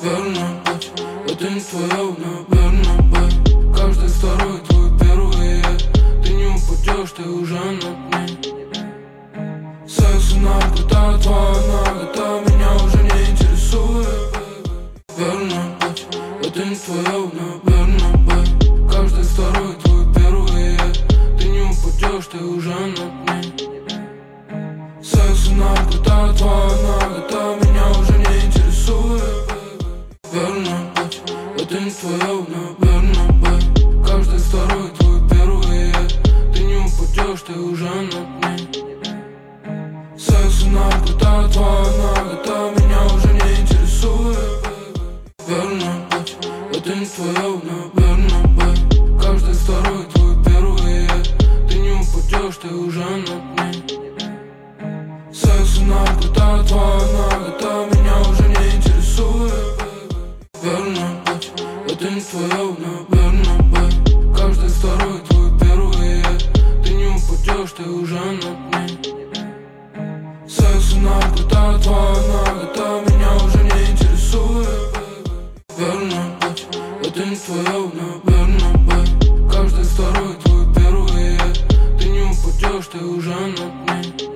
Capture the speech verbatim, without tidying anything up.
верный путь. Это не твое, наверное, бэй. Каждый второй твой первый я. Ты не упадешь, ты уже над ней. Секс и наркота, твоя нагота меня уже не интересует. Верный путь, это не твое, наверное, бэй. Каждый второй твой первый я. Ты не упадешь, ты уже над ней. Секс и наркота, твоя нагота меня уже не интересует. Верный путь, это не твое, наверное, бэй. Каждый второй твой первый я. Ты не упадешь, ты уже над ней. Секс и наркота, твоя нагота меня уже не интересует. Верный путь, это не твое, наверное, бэй. Каждый второй твой первый я. Ты не упадешь, ты уже над ней. Секс и наркота, твоя нагота меня уже не интересует. Верный путь, это не твое, наверное, бэй. Каждый второй твой первый я. Ты не упадешь, ты уже над ней. Секс и наркота, твоя нагота меня уже не интересует. Верный путь, это не твое, наверное, бэй. Каждый второй твой первый я. Ты не упадешь, ты уже над ней.